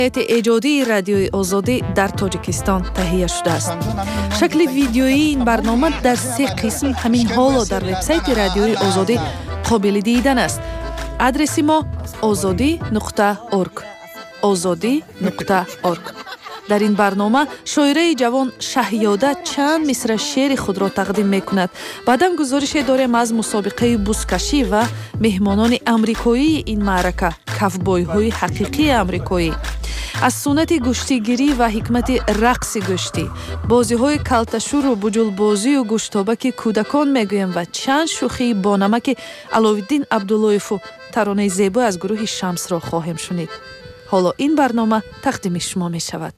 ایجادی رادیوی آزادی در تاجیکستان تهیه شده است. شکل ویدیویی این برنامه در 3 قسم همین حالا در وبسایت رادیوی آزادی قابل دیدن است. آدرس ما azadi.org azadi.org. در این برنامه شاعره جوان شهیاده چند مصرع شعر خود را تقدیم میکند. بعداً گزارش داریم از مسابقه بزکشی و مهمانان امریکایی این معرکه، کافبوی های حقیقی امریکایی. از سنت گشتیگیری و حکمت رقص گشتی، بازی های کلتشور و بجل بازی و گشتابک کودکان میگویم و چند شوخی با نمک علاوالدین عبداللهیف و ترانه زیبا از گروه شمس را خواهیم شنید. حالا این برنامه تقدیم شما می شود.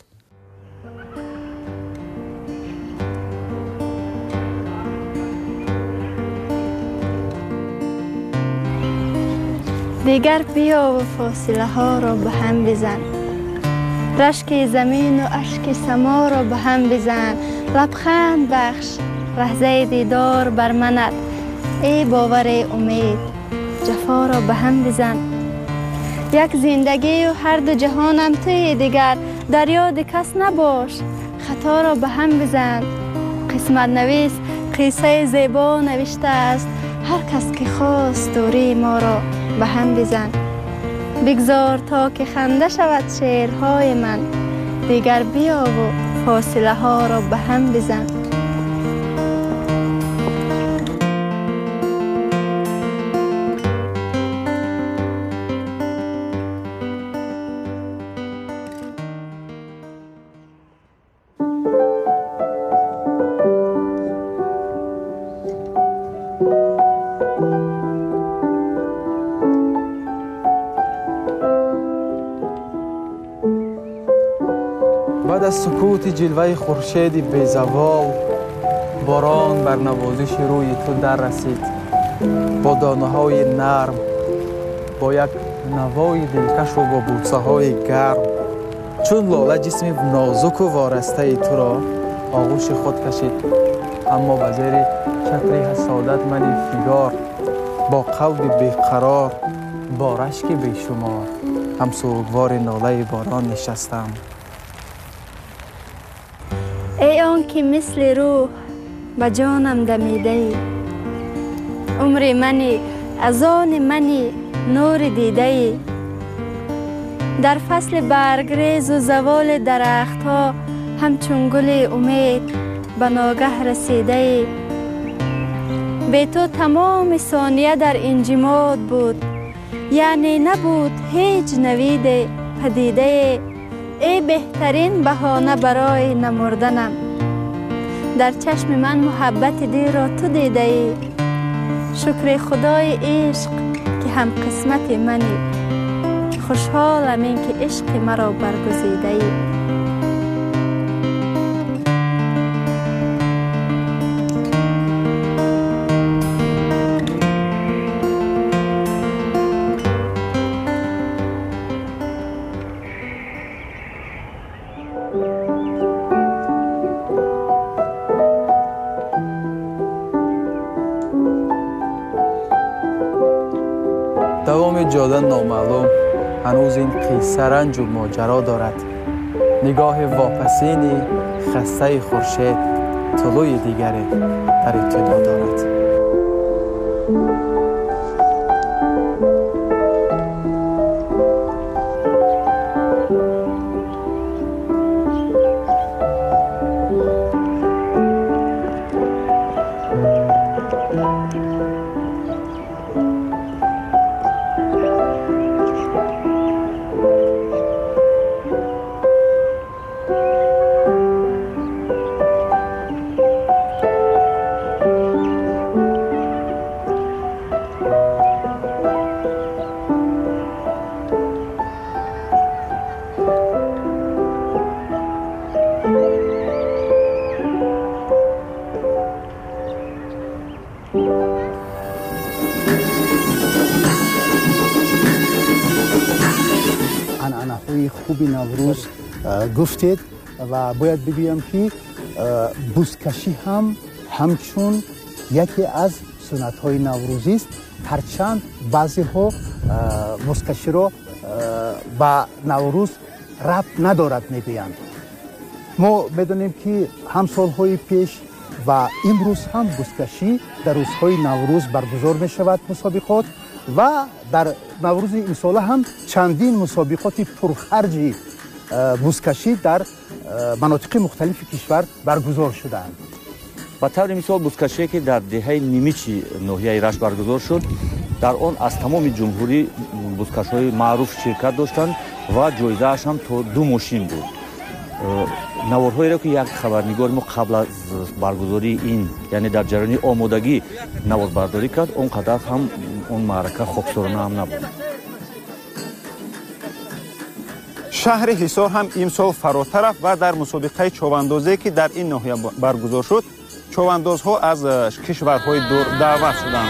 دیگر بیا و فاصله ها را به هم بزن، رشک زمین و اشک سما را به هم بزن. لبخند بخش لحظه دیدار بر منت، ای باور امید جفا را به هم بزن. یک زندگی و هر دو جهانم توی دیگر، در یاد کس نباش خطا را به هم بزن. قسمت نویس قصه زیبا نوشته است، هر کس که خواست دوری ما را به هم بزن. بگذار تا که خنده شود شعرهای من، دیگر بیا و فاصله ها را به هم بزن. بعد از سکوت جلوه خورشید بی‌زوال، باران بر نوازش روی تو در رسید. با دانه‌های نرم، با یک نوای دلکش و با بوسه‌های گرم، چون لاله جسم نازک و وارسته تو را آغوش خود کشید. اما به زیر چتر حسادت من فیگار، با قلب بیقرار، با رشک بیشمار، هم سوگوار ناله باران نشستم. ای آن که مثل روح به جانم دمیده ای، عمر منی از آن منی نور دیده ای. در فصل برگریز و زوال درخت ها، همچون گل امید به ناگه رسیده ای. به تو تمام ثانیه در انجماد بود، یعنی نبود هیچ نوید پدیده. ای بهترین بهانه برای نمردنم، در چشم من محبت دی را تو دیده ای. شکر خدای عشق که هم قسمت منی، خوشحالم این که عشق مرا برگزیده ای. دوام جاده نامعلوم هنوز این قصه رنج و ماجرا دارد. نگاه واپسینی خسته خورشید طلوع دیگری در ابتدا دارد. عنعنه‌های خوب نوروز گفتید و باید بگویم که بزکشی هم همچون یکی از سنت‌های نوروزی است. هرچند بعضی ها بزکشی را با نوروز ربط ندارد میگویند. ما میدونیم که هم سالهای پیش و امروز هم بزکشی در روزهای نوروز برگزار می شود مسابقات و در نوروز این ساله هم چندین مسابقات پرخرج بزکشی در مناطق مختلف کشور برگزار شدند. به طور مثال بزکشی که در دهه نیمیچی ناحیه رشت برگزار شد، در آن از تمام جمهوری بزکش‌های معروف شرکت داشتند و جایزه‌اش هم تا 2 ماشین بود. نوارهایی را که یک خبرنگار ما قبل از برگزاری این یعنی در جریان آمادگی نواربرداری کرد، اونقدر هم اون معرکه خاکسارانه هم نبود. شهر حصار هم امسال فراتر رفت و در مسابقه چوباندازی که در این ناحیه برگزار شد، چوباندازها از کشورهای دور دعوت شدند.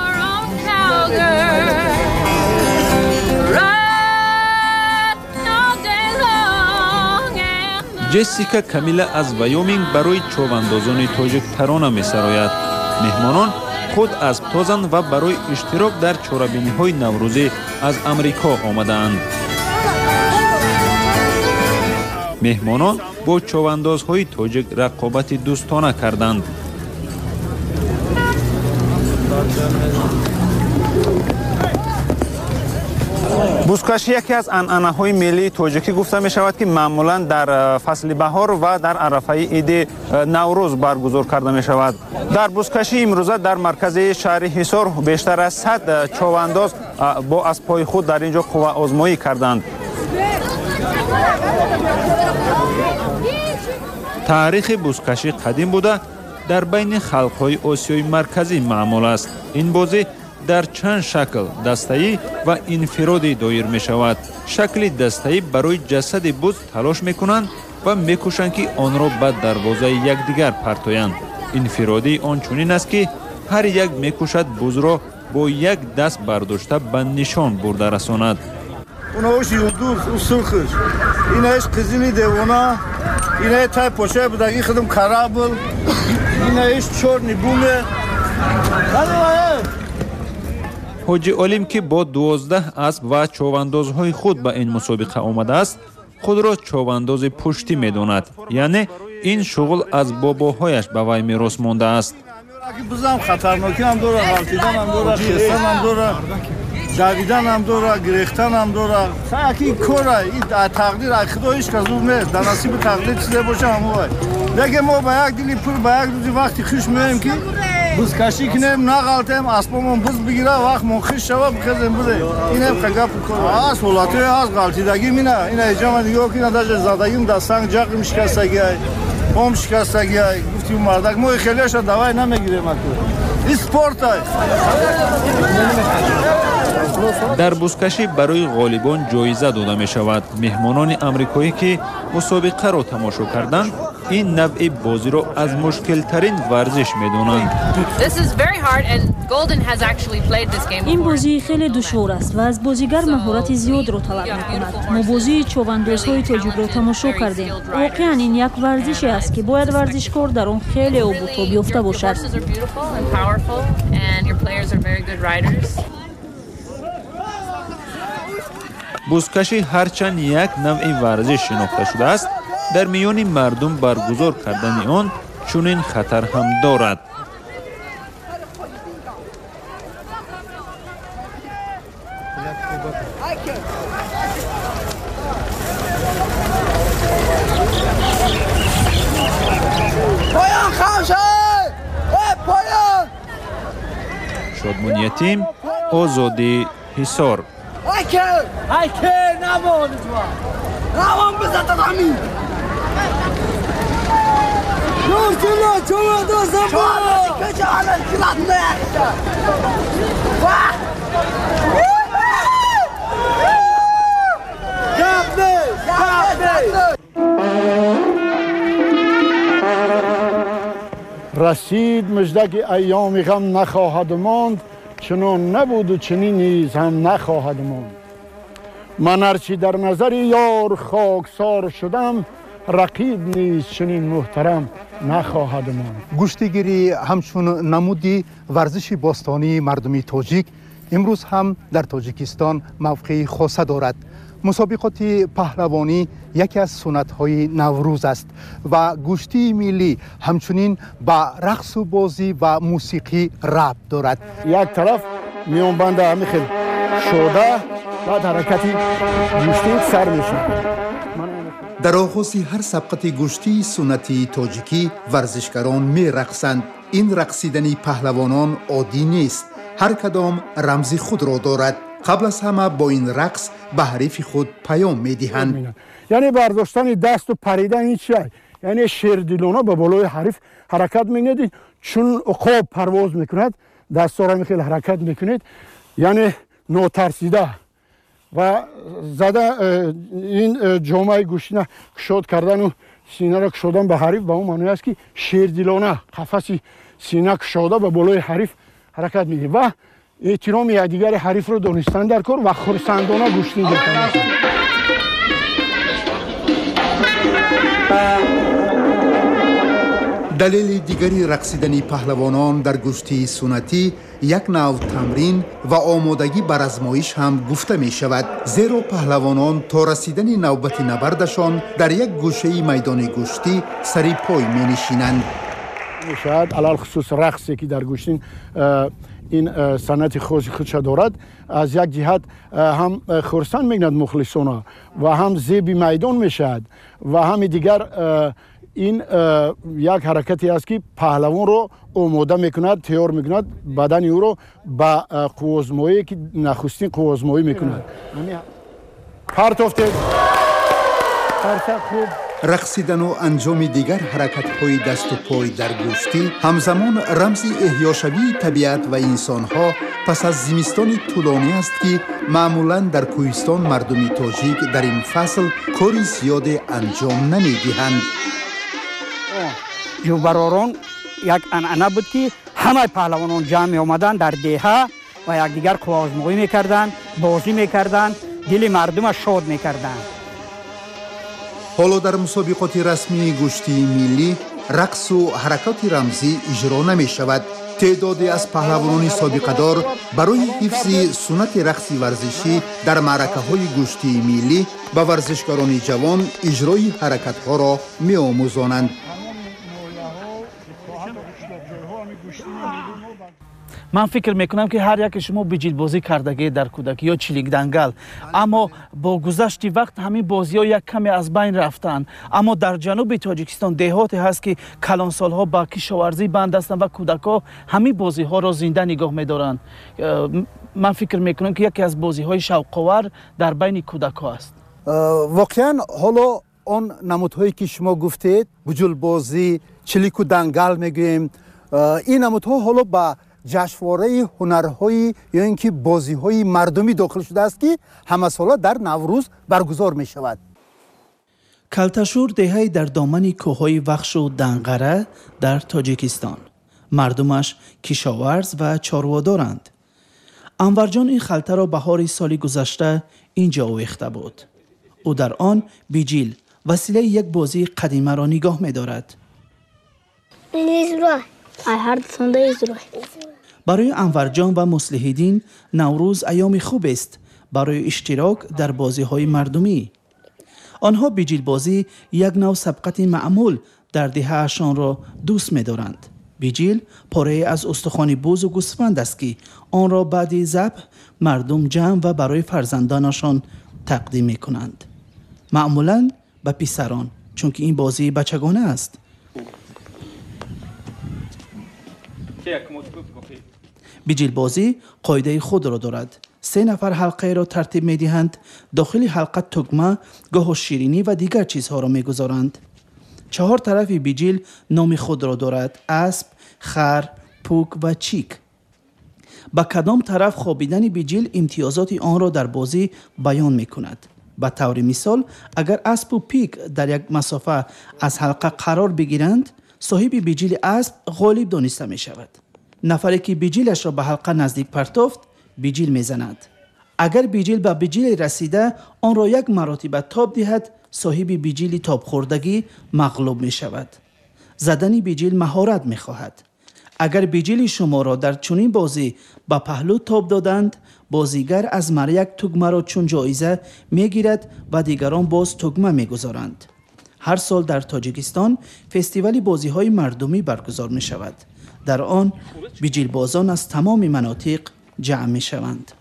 جسیکا کامیلا از وایومینگ برای چوباندازان تاجیک ترانه می‌سراید. مهمانان خود اسب تازند و برای اشتراک در چورابینی‌های نوروزی از امریکا آمدند. مهمانان با چوباندازهای تاجیک رقابت دوستانه کردند. بزکشی یکی از عنعنه‌های ملی تاجیکی گفته می شود که معمولا در فصل بهار و در عرفه عید نوروز برگزار کرده می شود. در بزکشی امروزه در مرکز شهر حصار بیشتر از 100 چوبانداز با اسب‌های خود در اینجا قوه آزمایی کردند. تاریخ بزکشی قدیم بوده در بین خلق‌های آسیای مرکزی معمول است. این بازی در چند شکل دسته‌ای و انفرادی دایر می شود. شکل دسته‌ای برای جسد بز تلاش می کنند و می کوشند که آن را به دروازه یکدیگر پرتایند. انفرادی آن چنین است که هر یک می کوشد بز را با یک دست برداشته به نشان برده رساند. اونهاش یلدوز او سرخش اینهاش قزیلی دیونا اینه تای پوشه بودگی خودم کرابل اینهاش چورنی بومه. حاجی علیم که با 12 اسب و چوباندازهای خود به این مسابقه آمده است، خود را چوبانداز پشتی می‌داند. یعنی این شغل از باباهایش به وی میراث مانده است. بزنم خطرناکی هم داره، غلطیدن هم داره، خستن هم داره، دویدن هم داره، گریختن هم داره. سعی کاره این تقدیر خدایش که زور نیست. در نصیب تقدیر چیزی باشه همون دیگه ما با یک دلی پول با یک روزی وقتی خوش میایم که بزکشی کنیم نغلطیم اسبمون بز بگیره وقت ما خوش شوه بخزیم بده. اینم خگا پکر از ولاتو از غلطیدگی مینا اینا اجازه دیگه که نداشه زادگیم دستان جاق میشکستگی هم شکستگی گفتیم مردک ما خیلیش دوای نمیگیریم تو اسپورت است. در بزکشی برای غالبان جایزه داده می شود. مهمانان امریکایی که مسابقه را تماشا کردند این نوع بازی را از مشکل ترین ورزش می دانند. این بازی خیلی دشوار است و از بازیگر مهارت زیاد را طلب می کند. ما بازی چوباندازهای تاجیک را تماشا کردیم. واقعا این یک ورزشی است که باید ورزشکار در آن خیلی آبوتاب یافته باشد. بزکشی هرچند یک نوع ورزش شناخته شده است، در میان مردم برگزار کردن آن چنین خطر هم دارد. پایان خامشه پایان شادمان یتیم، آزادی حصار. هایکر نبود روان بزد همین نور جلو چوه دوستم با کجا حالا کلات نیخته رسید مژده ایام غم نخواهد ماند، چنان نبود و چنین نیز هم نخواهد ماند. من هرچی در نظر یار خاکسار شدم، رقیب نیز چنین محترم نخواهد ماند. گوشتگیری همچون نمودی ورزش باستانی مردمی تاجیک امروز هم در تاجیکستان موقعی خاصه دارد. مسابقات پهلوانی یکی از سنت‌های نوروز است و گشتی ملی همچنین با رقص و بازی و موسیقی ربط دارد. یک طرف میان بند همیخیل شده بعد حرکتی گشتی سر میشه. در آغاز هر سبقت گشتی سنتی تاجیکی ورزشکاران می رقصند. این رقصیدن پهلوانان عادی نیست. هر کدام رمز خود را دارد. قبل از همه با این رقص به حریف خود پیام می دهند. یعنی برداشتن دست و پریدن این چیه؟ یعنی شیردلانه به بالای حریف حرکت می‌کنید، چون عقاب پرواز میکند دستا را میخیل حرکت میکنید، یعنی ناترسیده و زده این جامعه گوشتینه کشاد کردن و سینه را کشادن به حریف به اون معنی است که شیردلانه قفس سینه کشاده به بالای حریف حرکت میده و احترام یکدیگر حریف رو دانستن در کار و خرسندانه گوشتین گرفتن. دلیل دیگری رقصیدن پهلوانان در گشتی سنتی یک نوع تمرین و آمادگی بر آزمایش هم گفته می شود، زیرا پهلوانان تا رسیدن نوبت نبردشان در یک گوشه میدان گشتی سری پای می نشینند. شاید علال خصوص رقصی که در گشتین این سنت خودش دارد، از یک جهت هم خرسند میگند مخلصانه و هم زیب میدان میشد و هم دیگر این یک حرکتی است که پهلوان رو آماده میکند، تیار میکند، بدن او رو به قوزمایی که نخستین قوزمایی میکند. پرتافته خوب رقصیدن و انجام دیگر حرکت‌های دست و پای در گشتی همزمان رمز احیاشوی طبیعت و انسان‌ها پس از زمستان طولانی است که معمولاً در کوهستان مردم تاجیک در این فصل کاری زیاد انجام نمی‌دهند. جوبراران یک عنعنه بود که همه پهلوانان جمع آمدن در دهه و یکدیگر قوازمایی می‌کردند، بازی می‌کردند، دل مردم شاد می‌کردند. حالا در مسابقات رسمی گشتی ملی رقص و حرکات رمزی اجرا نمی شود. تعدادی از پهلوانان سابقه دار برای حفظ سنت رقص ورزشی در معرکه های گشتی ملی به ورزشکاران جوان اجرای حرکت ها را می آموزانند. من فکر میکنم که هر یک شما بجیل بازی کردگی در کودکی یا چلیک دنگل، اما با گذشت وقت همین بازی ها یک کمی از بین رفتن. اما در جنوب تاجیکستان دهاتی هست که کلان سالها با کشاورزی بند هستند و کودک ها همین بازی ها را زنده نگاه میدارند. من فکر میکنم که یکی از بازی های شوق‌آور در بین کودک ها است. واقعا حالا آن نمودهایی که شما گفتید، بجل بازی، چلیک و دنگل میگوییم، این نمودها حالا با جشنواره هنرهای یا اینکه بازی‌های مردمی داخل شده است که همه ساله در نوروز برگزار می شود. کلتشور دهه‌ای در دامن کوههای وخش و دنقره در تاجیکستان. مردمش کشاورز و چاروادارند. انور جان این خلطه را بهار سال گذشته اینجا آویخته بود. او در آن بیجیل وسیله یک بازی قدیمه را نگاه می دارد. برای انور جان و مصلح‌الدین نوروز ایام خوب است برای اشتراک در بازی‌های مردمی. آنها بیجیل بازی یک نوع سبقت معمول در دهه‌شان را دوست می‌دارند. بیجیل پاره از استخوان بز و گوسفند است که آن را بعد ذبح مردم جمع و برای فرزندانشان تقدیم می‌کنند. معمولاً به پسران، چون که این بازی بچگانه است. بیجیل بازی قاعده خود را دارد. 3 نفر حلقه را ترتیب می دهند. داخل حلقه تگمه، گاه شیرینی و دیگر چیزها را می گذارند. 4 طرف بیجیل نام خود را دارد: اسب، خر، پوک و چیک. با کدام طرف خوابیدن بیجیل امتیازات آن را در بازی بیان می کند. به طور مثال اگر اسب و پیک در یک مسافه از حلقه قرار بگیرند، صاحب بیجیل اسب غالب دانسته می شود. نفری که بیجیلش را به حلقه نزدیک پرتافت بیجیل می زند. اگر بیجیل به بیجیل رسیده آن را یک مراتب تاب دهد، صاحب بیجیل تاب خوردگی مغلوب می شود. زدن بیجیل مهارت می خواهد. اگر بیجیل شما را در چنین بازی به پهلو تاب دادند، بازیگر از یک تگمه را چون جایزه میگیرد و دیگران باز تگمه میگذارند. هر سال در تاجیکستان فستیوال بازی‌های مردمی برگزار می شود. در آن بیجلبازان از تمام مناطق جمع می شوند.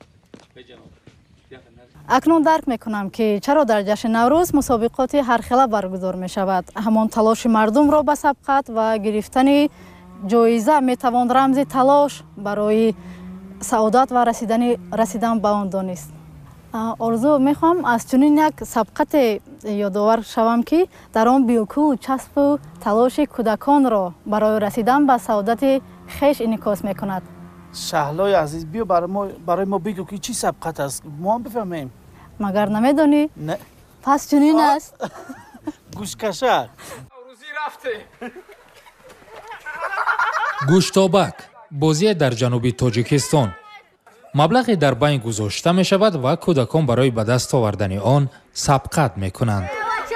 اکنون درک میکنم که چرا در جشن نوروز مسابقات هر خیله برگزار می شود. همان تلاش مردم را به سبقت و گرفتن جایزه می توان رمز تلاش برای سعادت و رسیدن به آن دانست. آرزو میخوام از چنین یک سبقت یادآور شوم که در آن بیوکو و چسب و تلاش کودکان را برای رسیدن به سعادت خیش انعکاس میکند. شهلای عزیز بیا برای ما بگو که چی سبقت است، ما هم بفهمیم. مگر نمیدانی؟ نه. پس چنین است. گوشکشک. گوشتابک بازی در جنوبی تاجیکستان. مبلغی در بین گذاشته می شود و کودکان برای به دست آوردن آن سبقت می کنند.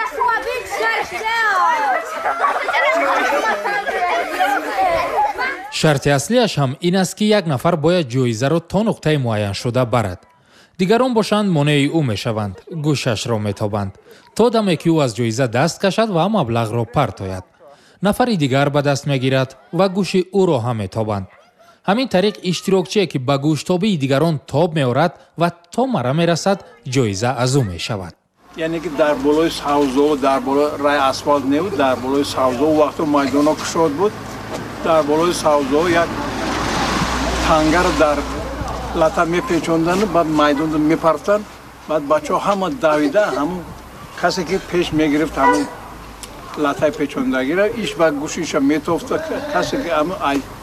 شرط اصلیش هم این است که یک نفر باید جایزه را تا نقطه معین شده برد. دیگران باشند مانع او می شوند، گوشش را می تابند تا دمی که او از جایزه دست کشد و مبلغ را پرتاید. نفری دیگر به دست می گیرد و گوش او را هم می تابند. همین طریق اشتراکچی که به گوشتابی دیگران تاب می آورد و تا مره می رسد جایزه از او می شود. یعنی که در بالای ساوزو در بالای رای اسفالت نبود، در بالای ساوزو وقتی میدان کشود بود، در بالای ساوزو یک تانگر در لطه می پیچوندن، بعد میدان می پرفتن، بعد بچه ها همه دویده، همون کسی که پیش می گرفت همون لطه پیچوندگی را ایش با گوشیش می توفت، کسی که همون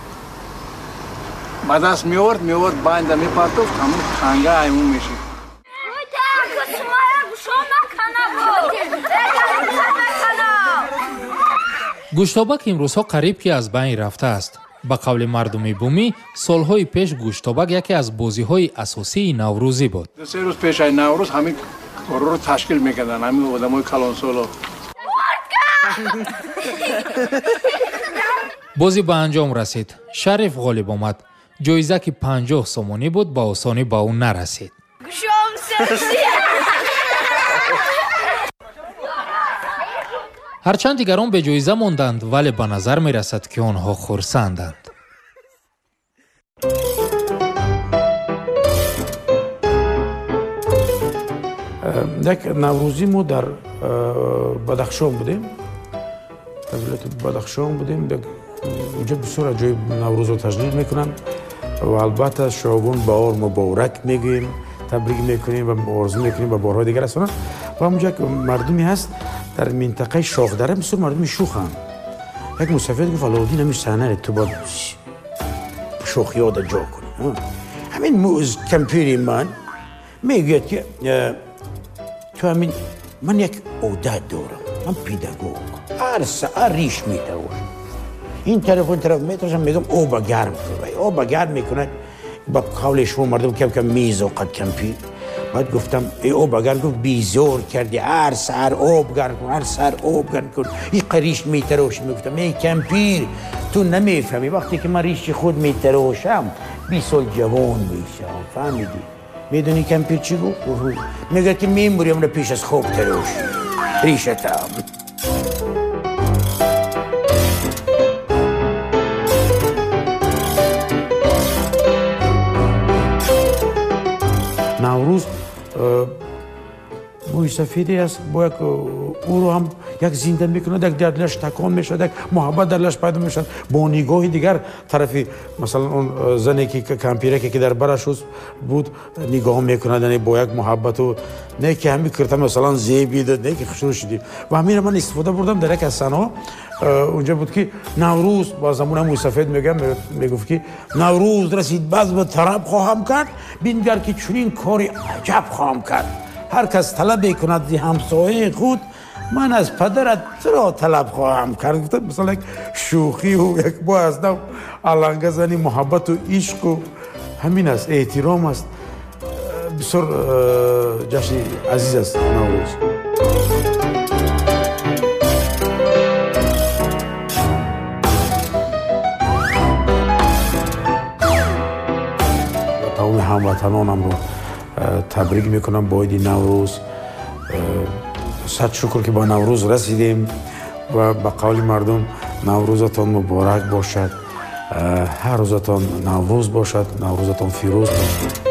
با دست میورد باینده میپرتوفت همون تنگه ایمون میشه. گوشتابک امروزها قریب که از بین رفته است. با قول مردمی بومی سالهای پیش گوشتابک یکی از بازی‌های اساسی نوروزی بود. 3 روز پیش از نوروز همین کار رو تشکیل میکردن همین آدمای کلانسولا. بازی به انجام رسید. شریف غالب آمد. جایزه که 50 سومانی بود با آسانی با اون نرسید. هرچند دیگران به جایزه ماندند ولی به نظر می رسد که آنها خرسندند. یک نوروزی ما در بدخشان بودیم. در ولایت بدخشان بودیم. اونجا بسیار جای نوروز رو تجلیل میکنن و البته شعبان بهار مبارک میگیم، تبریک میکنیم و آرزو میکنیم و بارهای دیگر هستن. و اونجا که مردمی هست در منطقه شاخدره بسیار مردمی شوخن. یک مسافر گفت علاءالدین همین صحنه تو باید شوخی ها جا کنی. همین موز کمپیری من میگوید که تو همین من یک عادت دارم، من پیداگوگ هر ساعت ریش میدوم این طرف اون طرف میتونم میگم او با گرم کنه، او با گرم میکنه با قول شما مردم کم میز و قد کمپیر. بعد گفتم ای او با گرم گفت بیزور کردی هر سر آب گرم کن، هر سر آب گرم کن. این قریش میتروش. میگفتم ای کمپیر تو نمیفهمی وقتی که من ریش خود میتروشم 20 سال جوان میشم. فهمیدی؟ میدونی کمپیر چی گفت؟ میگه که میموریم رو پیش از خوب تروش ریشتم. نوروز موی سفیدی است باید او رو هم یک زنده میکنه، یک دلش تکان میشد، یک محبت درش پیدا میشد. با نگاه دیگر طرفی مثلا اون زنی که کمپیره که در برش بود نگاه میکنه با یک محبت و نه که همین کرتم مثلا زیبی داد، نه که خوشحال شدیم. و همین من استفاده بردم در یک از سنا اونجا بود که نوروز با زمان موی سفید میگفت که نوروز رسید باز به طرب خواهم کرد، بینگر که چنین کاری عجب خواهم کرد. هر کس طلب کند زی همسایه خود، من از پدرت را طلب خواهم کرد. مثلا یک شوخی و یک با از نو علنگه زنی محبت و عشق و همین است، احترام است. بسیار جشن عزیز است نوروز. تمام هموطنان هموطنانم رو تبریک میکنم با عید نوروز. صد شکر که با نوروز رسیدیم و به قول مردم نوروزتان مبارک باشد. هر روزتان نوروز باشد، نوروزتان فیروز باشد.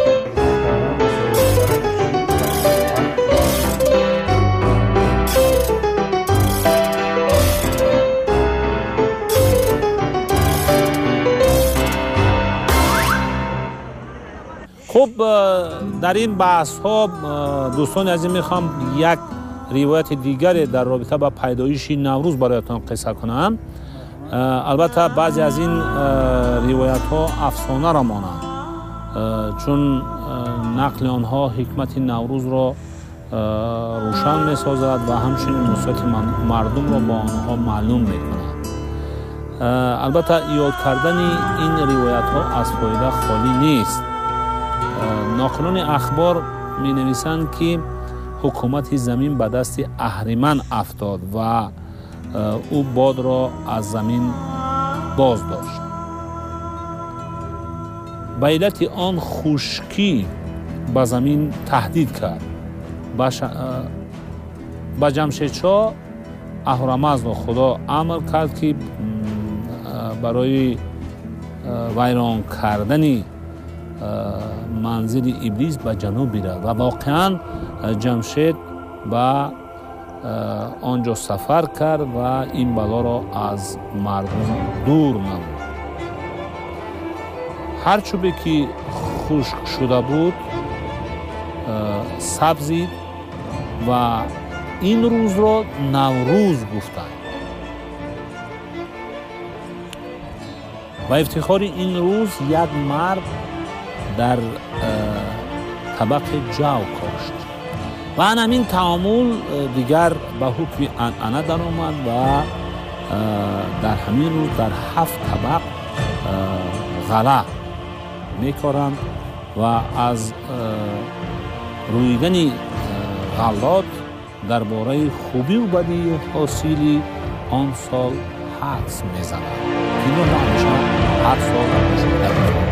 خب در این بحث ها دوستان عزیز میخوام یک روایت دیگری در رابطه با پیدایش نوروز برایتان قصه کنم. البته بعضی از این روایت ها افسانه را مانند، چون نقل آنها حکمت نوروز را روشن می سازد و همچنین نصرت مردم را با آنها معلوم می کند. البته یاد کردن این روایت ها از فایده خالی نیست. ناقلان اخبار می نویسند که حکومت زمین به دست اهریمن افتاد و او باد را از زمین باز داشت. به علت آن خشکی به زمین تهدید کرد. به جمشیدشاه اهورامزد خدا امر کرد که برای ویران کردن منزل ابلیس به جنوب برد و واقعا جمشید به آنجا سفر کرد و این بلا را از مردم دور نمود. هر چوبی که خشک شده بود سبزید و این روز را نوروز گفتند. و افتخار این روز یک مرد در طبق جو کاشت و همین تعامل دیگر به حکم انعنه در آمد و در همین روز در 7 طبق غله میکارند و از رویدن غلات درباره خوبی و بدی حاصلی آن سال حدس میزنند. این رو همیشه هر سال شده.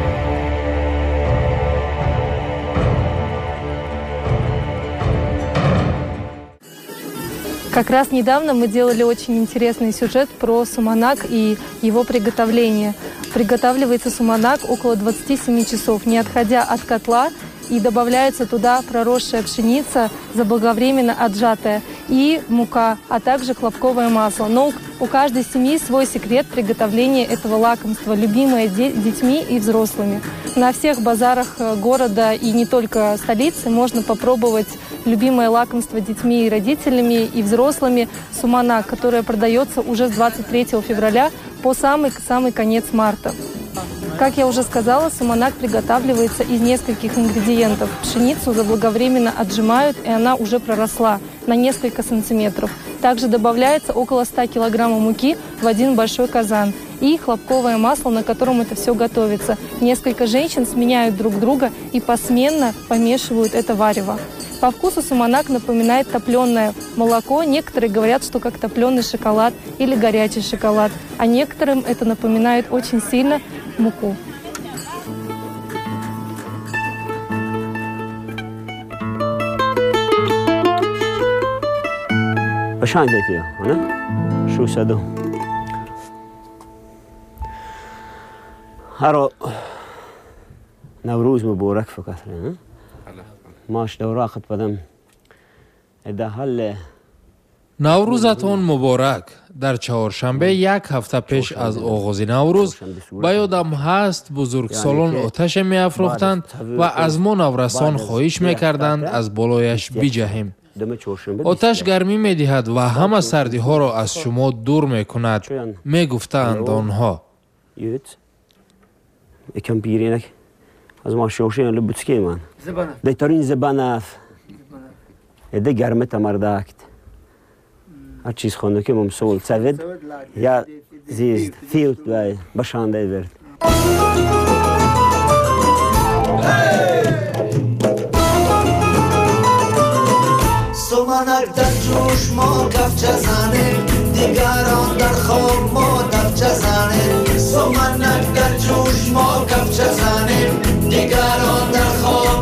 Как раз недавно мы делали очень интересный сюжет про суманак и его приготовление. Приготавливается суманак около 27 часов, не отходя от котла, и добавляется туда проросшая пшеница, заблаговременно отжатая, и мука, а также хлопковое масло. Но у каждой семьи свой секрет приготовления этого лакомства, любимое детьми и взрослыми. На всех базарах города и не только столицы можно попробовать любимое лакомство детьми и родителями и взрослыми суманак, которое продается уже с 23 февраля по самый конец марта. Как я уже сказала, суманак приготавливается из нескольких ингредиентов. Пшеницу заблаговременно отжимают, и она уже проросла на несколько сантиметров. Также добавляется около 100 килограммов муки в один большой казан и хлопковое масло, на котором это все готовится. Несколько женщин сменяют друг друга и посменно помешивают это варево. По вкусу суманак напоминает топленое молоко. Некоторые говорят, что как топленый шоколад или горячий шоколад, а некоторым это напоминает очень сильно муку. Başandaki ona şu sadu. Haro Navruz mübarek fakat ne? Maaş davrakıt badam. Edahal. наврӯзатон муборак. дар чаҳоршанбе як ҳафта пеш аз оғози наврӯз ба ёдам ҳаст бузургсолон оташе меафрохтанд ва аз мо наврасон хоҳиш мекарданд аз болояш биҷаҳем. оташ гармӣ медиҳад ва ҳама сардиҳоро аз шумо дур мекунад, мегуфтаанд онҳо. از ما شوشین لبوتسکی من دیترین زبانه اده گرمت مرداکت هر چیز خونده که ممسول سوید یا زیست فیلت بای بشانده برد سمانک در جوش ما کفچه زنه دیگران در خواب ما دفچه زنه سمانک در جوش ما کفچه زنه دیگران در خواب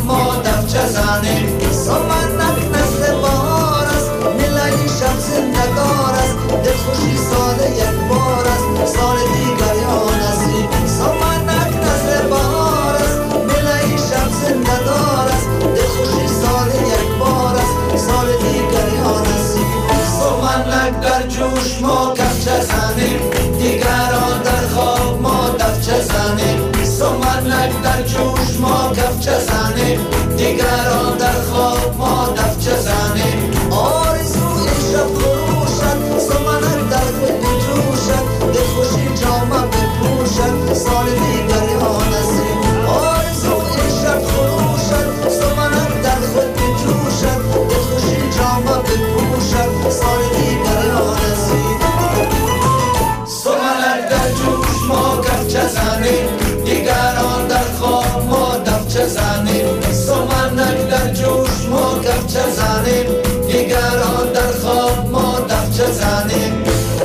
سمنک در جوش ما کفچه زنیم دیگران در خواب ما دفچه زنیم سمنک در جوش ما کفچه زنیم دیگران در خواب ما دفچه زنیم آرزوی شب خروشد سمنک در خود بجوشد دلخوشی جامه بپوشد سال دیگر یا نسیم آرزوی شب خروشد سمنک در خود بجوشد دلخوشی جامه بپوشد سال دیگر یا نسیم سمنک در جوش ما کفچه زنیم دیگران در خواب ما دفچه زنیم سمنک در جوش ما کفچه زنیم دیگران در خواب ما دفچه زنیم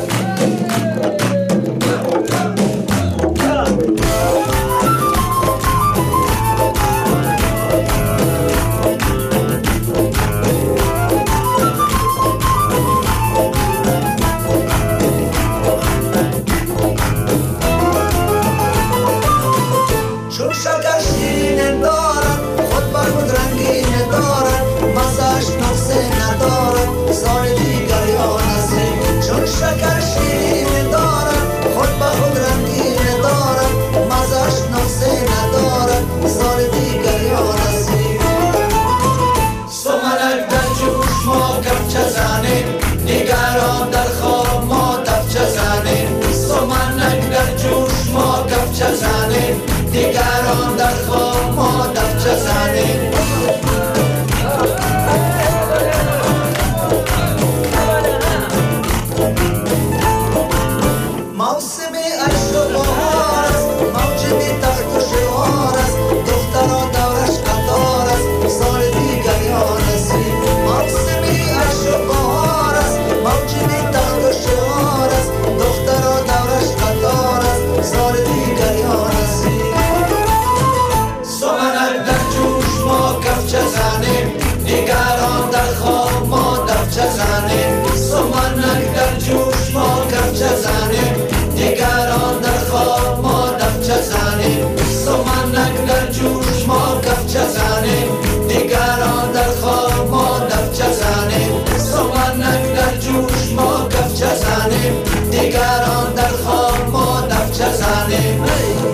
دیگران در خواب ما دفچه زنیم سمنک در جوش ما کفچه زنیم دیگران در خواب ما دفچه زنیم موسم عشق و بهار است موج بی تخت و شوار است دختران دورش قطار است سال دیگر یا نصیب موسم عشق و بهار است موج بی تخت و شوار است دختران دورش قطار است سال دیگر یا نصیب سمنک در جوش ما کفچه زنیم دیگران در خواب ما دفچه زنیم سمنک در جوش ما کفچه زنیم دیگران در خواب ما دفچه زنیم سمنک در جوش ما کفچه زنیم دیگران در خواب ما دفچه زنیم سمنک در جوش ما کفچه زنیم دیگران در خواب ما دفچه زنیم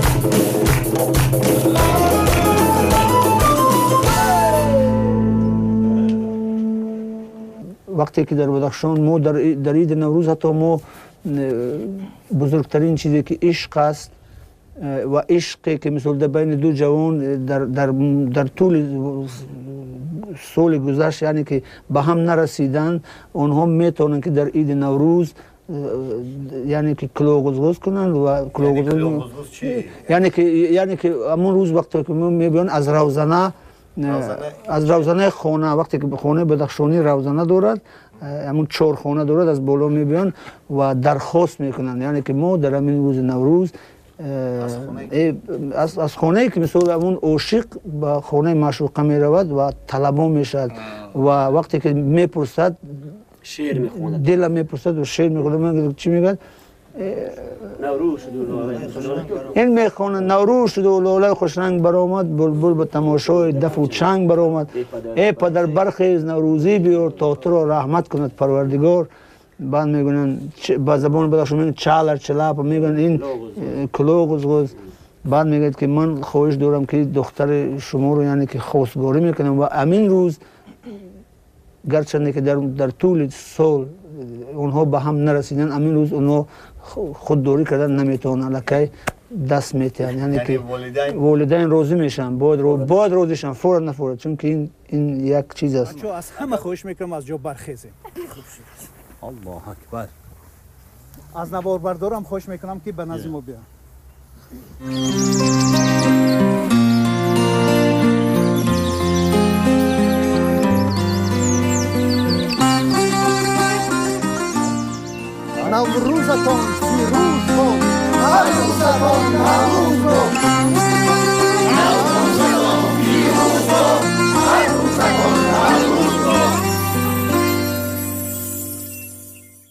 وقتی که در بدخشان ما در عید نوروز حتی ما بزرگترین چیزی که عشق است و عشقی که مثل بین دو جوان در طول سال گذشت یعنی که به هم نرسیدن اونها میتونن که در عید نوروز یعنی که کلوغزغز کنن و کلوغزغز یعنی که همون روز وقتی که ما میبینن از روزنه خانه وقتی که خانه بدخشانی روزنه دارد همون 4 خانه دارد از بالا میبینن و درخواست میکنن یعنی که ما در همین روز نوروز از خانه‌ای که مثل همون عاشق به خانه معشوقه میرود و طلبها میشد و وقتی که میپرسد شعر میخوند دل میپرسد و شعر میخوند من چی میگن نوروز شد و لاله این میخونه نوروز شد و لاله خوش رنگ برآمد بلبل به تماشای دف و چنگ برآمد ای پدر برخیز نوروزی بیار تا تو را رحمت کند پروردگار بعد میگن با زبان بدخشانی چالر چلاپ میگن این کلوغزغز بعد میگه که من خواهش دارم که دختر شما رو یعنی که خواستگاری میکنم و همین روز گرچه که در طول سال اونها به هم نرسیدن همین روز اونها خودداری کردن نمیتونن لکه دست میتن یعنی که والدین راضی میشن باید راضیشن فورا نفورا چون که این یک چیز است بچه‌ها از همه خواهش میکنم از جا برخیزیم الله اکبر از نوار بردارم خواهش میکنم که به نزد ما بیان نوروزتان پیروز باد نوروزتان نوروز باد